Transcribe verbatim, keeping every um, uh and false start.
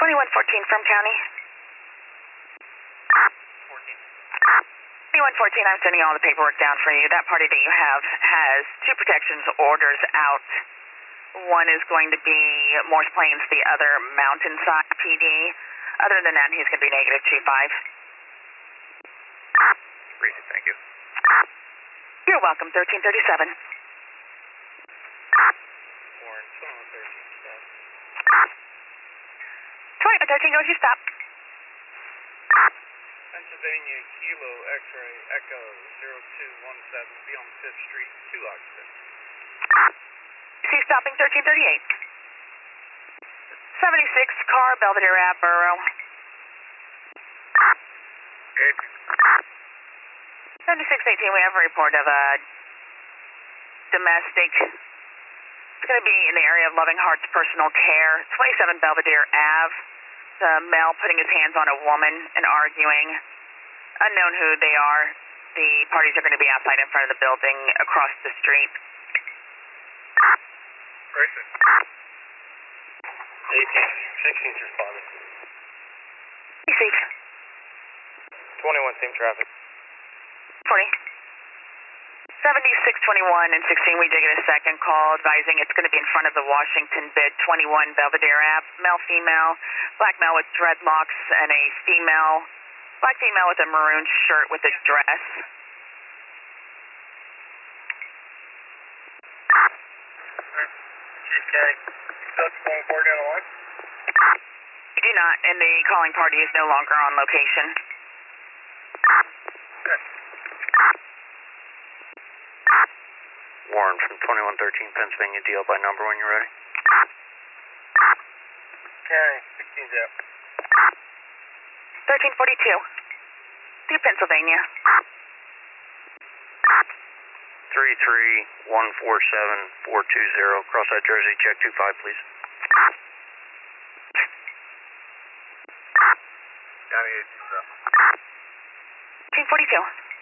twenty-one fourteen from county. fourteen. twenty-one fourteen, I'm sending all the paperwork down for you. That party that you have has two protections orders out. One is going to be Morse Plains, the other Mountainside P D. Other than that, he's going to be negative two five. Reason, thank you. You're welcome, thirteen thirty-seven. Warren, twenty-one thirteen, stop. twenty-one thirteen, go to stop. Pennsylvania Kilo X-ray Echo zero two one seven, be on fifth Street, two occupants. See stopping thirteen thirty-eight. seventy-six car, Belvedere Ave, Borough. Okay. seventy-six eighteen, we have a report of a domestic. It's going to be in the area of Loving Hearts Personal Care, twenty-seven Belvedere Ave. The male putting his hands on a woman and arguing. Unknown who they are. The parties are going to be outside in front of the building across the street. Racing. eighteen, sixteen's responding. Be safe. twenty-one, same traffic. forty. seventy-six twenty-one and sixteen, we did get a second call advising it's going to be in front of the Washington bid, twenty-one Belvedere Ave, male, female, black male with dreadlocks and a female, black female with a maroon shirt with a dress. Chief K, still pulling forward down the line? We do not, and the calling party is no longer on location. Warren from twenty-one thirteen Pennsylvania, D L by number when you're ready. County, sixteen's out. thirteen forty-two. Through Pennsylvania. three three one four seven four two zero, cross-side Jersey, check two five, please. County eighteen's out. thirteen forty-two.